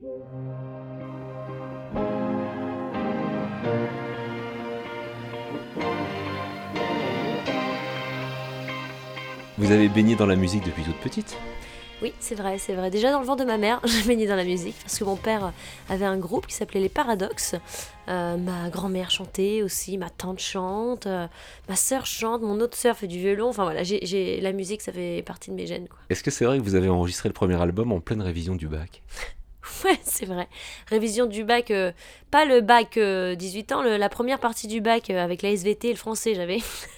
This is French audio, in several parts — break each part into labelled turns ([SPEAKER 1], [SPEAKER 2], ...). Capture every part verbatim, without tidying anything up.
[SPEAKER 1] Vous avez baigné dans la musique depuis toute petite ?
[SPEAKER 2] Oui, c'est vrai, c'est vrai. Déjà dans le ventre de ma mère, j'ai baigné dans la musique parce que mon père avait un groupe qui s'appelait Les Paradoxes. Euh, ma grand-mère chantait aussi, ma tante chante, euh, ma sœur chante, mon autre sœur fait du violon. Enfin voilà, j'ai, j'ai, la musique, ça fait partie de mes gènes, quoi.
[SPEAKER 1] Est-ce que c'est vrai que vous avez enregistré le premier album en pleine révision du bac ?
[SPEAKER 2] Ouais, c'est vrai. Révision du bac, euh, pas le bac euh, dix-huit ans, le, la première partie du bac euh, avec la S V T et le français, j'avais.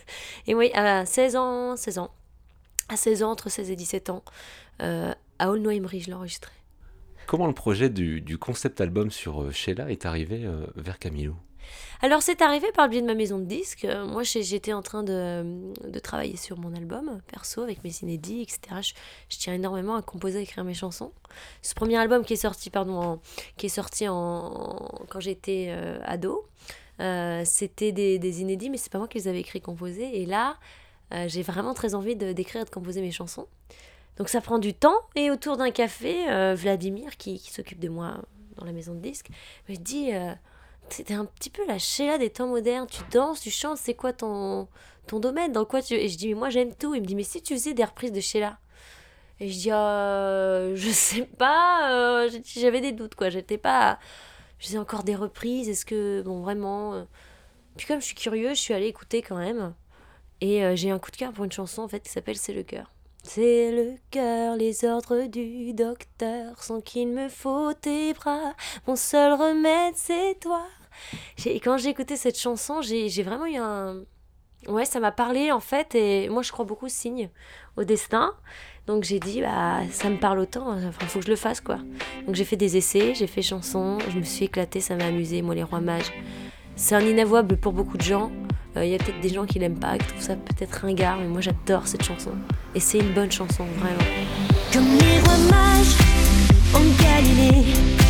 [SPEAKER 2] Et oui, à seize ans, seize ans. À seize ans, entre seize et dix-sept ans, euh, à Aulnoy-Emery, je l'ai enregistré.
[SPEAKER 1] Comment le projet du, du concept album sur euh, Sheila est arrivé euh, vers Camilo ?
[SPEAKER 2] Alors c'est arrivé par le biais de ma maison de disques. Euh, moi j'ai- j'étais en train de, de travailler sur mon album perso avec mes inédits, et cetera. Je, je tiens énormément à composer, à écrire mes chansons. Ce premier album qui est sorti, pardon, en- qui est sorti en, quand j'étais euh, ado, euh, c'était des, des inédits, mais c'est pas moi qui les avais écrits, composés. Et là, euh, j'ai vraiment très envie de, d'écrire et de composer mes chansons. Donc ça prend du temps. Et autour d'un café, euh, Vladimir, qui, qui s'occupe de moi dans la maison de disques, me dit... euh, C'était un petit peu la Sheila des temps modernes. Tu danses, tu chantes, c'est quoi ton, ton domaine, dans quoi tu... Et je dis, mais moi j'aime tout. Il me dit, mais si tu faisais des reprises de Sheila. Et je dis, euh, je sais pas. euh, j'ai- J'avais des doutes, quoi. J'étais pas... Je faisais encore des reprises. Est-ce que, bon, vraiment... euh. Puis comme je suis curieuse, je suis allée écouter quand même. Et euh, j'ai eu un coup de cœur pour une chanson, en fait, qui s'appelle C'est le cœur. C'est le cœur, les ordres du docteur, sans qu'il me faut tes bras. Mon seul remède, c'est toi. J'ai- Et quand j'ai écouté cette chanson, j'ai, j'ai vraiment eu un... Ouais, ça m'a parlé en fait, et moi je crois beaucoup aux signes, au destin. Donc j'ai dit, bah ça me parle autant, enfin faut que je le fasse quoi. Donc j'ai fait des essais, j'ai fait chansons, je me suis éclatée, ça m'a amusé, moi les rois mages. C'est un inavouable pour beaucoup de gens. Il euh, y a peut-être des gens qui l'aiment pas, qui trouvent ça peut-être ringard, mais moi j'adore cette chanson. Et c'est une bonne chanson, vraiment.
[SPEAKER 3] Comme les rois mages en Galilée,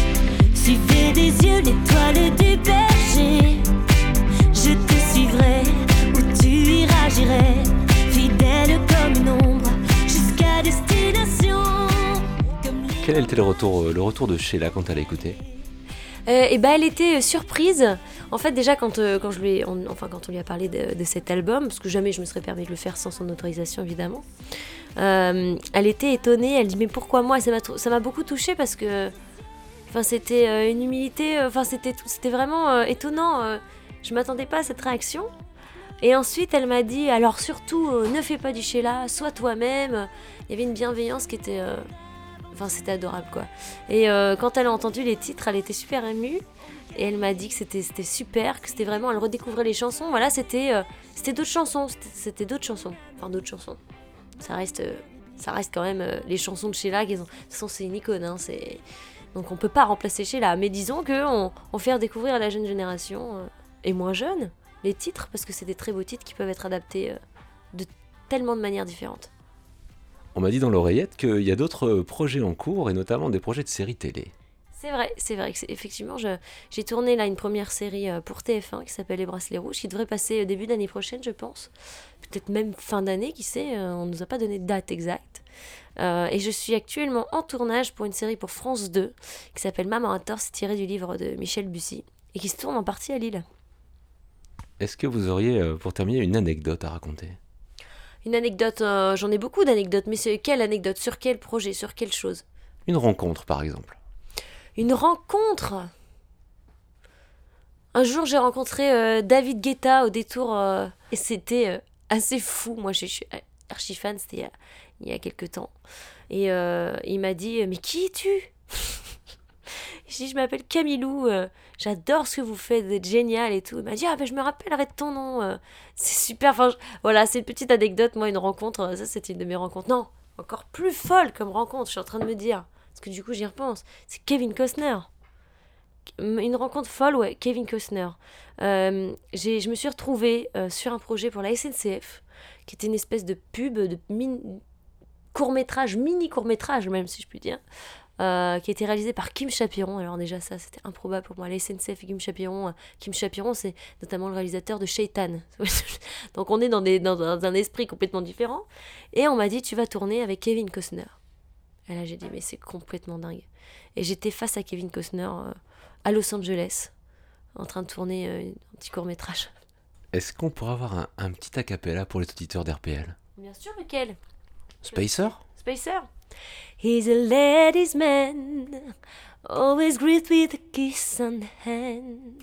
[SPEAKER 3] suivez des yeux l'étoile du berger. Je te suivrai, où tu iras, j'irai, fidèle comme une ombre, jusqu'à destination. Comme les
[SPEAKER 1] Quel était le retour, euh, le retour de Sheila quand elle a écouté ?
[SPEAKER 2] Euh, et ben elle était euh, surprise. En fait, déjà quand euh, quand je lui ai, on- enfin quand on lui a parlé de, de cet album, parce que jamais je me serais permis de le faire sans son autorisation évidemment. euh, elle était étonnée. Elle dit mais pourquoi moi ? Ça m'a trou- ça m'a beaucoup touchée parce que, enfin c'était euh, une humilité. euh, Enfin c'était tout- c'était vraiment euh, étonnant. euh, je m'attendais pas à cette réaction. Et ensuite elle m'a dit alors surtout euh, ne fais pas du Sheila, sois toi-même. Il y avait une bienveillance qui était euh, Enfin, c'était adorable, quoi. Et euh, quand elle a entendu les titres, elle était super émue. Et elle m'a dit que c'était, c'était super, que c'était vraiment... Elle redécouvrait les chansons. Voilà, c'était, euh, c'était d'autres chansons. C'était, c'était d'autres chansons. Enfin, d'autres chansons. Ça reste, euh, ça reste quand même euh, les chansons de Sheila. Qui sont, de toute façon, c'est une icône. Hein, c'est... Donc, on peut pas remplacer Sheila. Mais disons qu'on on fait redécouvrir à la jeune génération, euh, et moins jeune, les titres. Parce que c'est des très beaux titres qui peuvent être adaptés euh, de tellement de manières différentes.
[SPEAKER 1] On m'a dit dans l'oreillette qu'il y a d'autres euh, projets en cours, et notamment des projets de séries télé.
[SPEAKER 2] C'est vrai, c'est vrai que c'est, effectivement, je, j'ai tourné là une première série euh, pour T F un qui s'appelle Les Bracelets Rouges, qui devrait passer euh, début d'année prochaine, je pense. Peut-être même fin d'année, qui sait, euh, on ne nous a pas donné de date exacte. Euh, et je suis actuellement en tournage pour une série pour France deux qui s'appelle Maman a tort, c'est tiré du livre de Michel Bussy et qui se tourne en partie à Lille.
[SPEAKER 1] Est-ce que vous auriez, euh, pour terminer, une anecdote à raconter ?
[SPEAKER 2] Une anecdote, euh, j'en ai beaucoup d'anecdotes, mais c'est quelle anecdote ? Sur quel projet ? Sur quelle chose ?
[SPEAKER 1] Une rencontre, par exemple.
[SPEAKER 2] Une rencontre. Un jour, j'ai rencontré euh, David Guetta au détour euh, et c'était euh, assez fou. Moi, je suis archi fan, c'était il y a, il y a quelques temps. Et euh, il m'a dit « Mais qui es-tu ?» Je dis « Je m'appelle Camilou, euh, j'adore ce que vous faites, vous êtes génial et tout. » Il m'a dit « Ah ben je me rappellerai de ton nom, euh, c'est super. » Enfin, je- voilà, c'est une petite anecdote, moi, une rencontre, euh, ça c'était une de mes rencontres. Non, encore plus folle comme rencontre, je suis en train de me dire. Parce que du coup, j'y repense. C'est Kevin Costner. Une rencontre folle, ouais, Kevin Costner. Euh, j'ai, je me suis retrouvée euh, sur un projet pour la S N C F, qui était une espèce de pub, de min- court-métrage, mini-court-métrage même, si je puis dire, euh, qui a été réalisé par Kim Chapiron. Alors déjà, ça, c'était improbable pour moi. La S N C F et Kim Chapiron. euh, Kim Chapiron, c'est notamment le réalisateur de Shaitan. Donc on est dans, des, dans, un, dans un esprit complètement différent. Et on m'a dit, tu vas tourner avec Kevin Costner. Et là, j'ai dit, mais c'est complètement dingue. Et j'étais face à Kevin Costner euh, à Los Angeles, en train de tourner euh, un petit court-métrage.
[SPEAKER 1] Est-ce qu'on pourrait avoir un, un petit acapella pour les auditeurs d'R P L?
[SPEAKER 2] Bien sûr, lequel?
[SPEAKER 1] Spacer?
[SPEAKER 2] Spacer. He's a ladies' man, always greet with a kiss on the hand.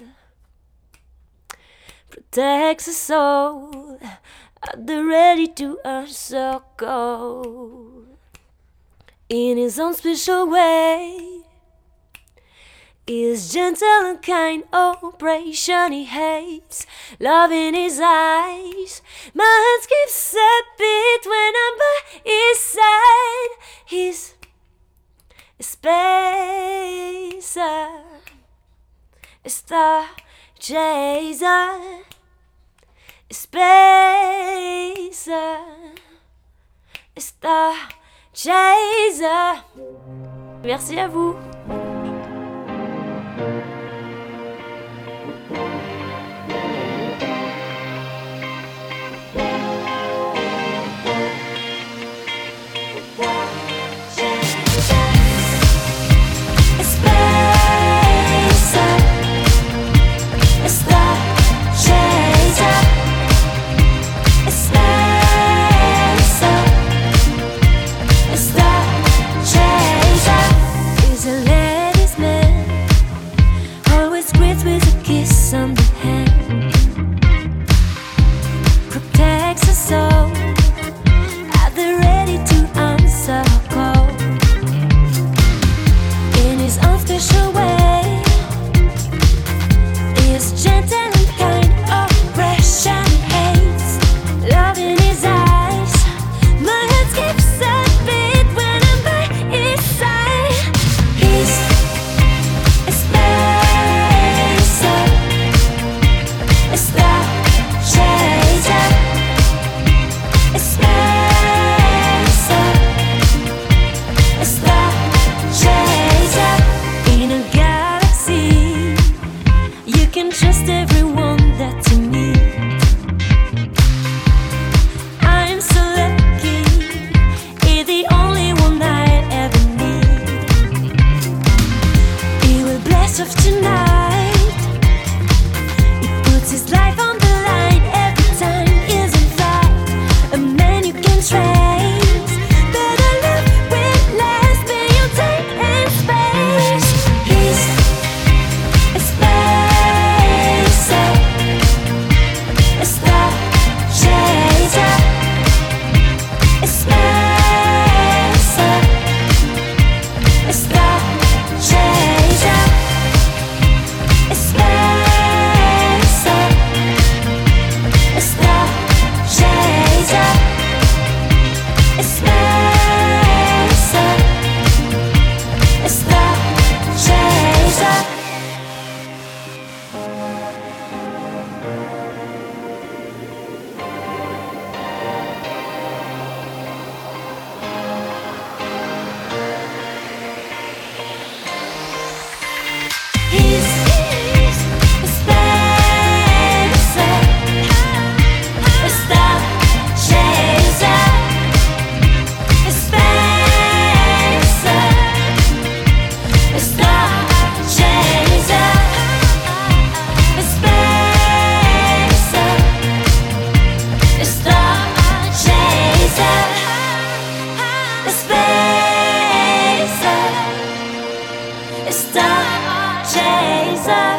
[SPEAKER 2] Protects us all, at the ready to answer call. In his own special way, he is gentle and kind, operation he hates, love in his eyes. My heart skips a beat when I'm by his side. He's a spacer, a star chaser, a spacer, a star chaser. Merci à vous. Star chaser.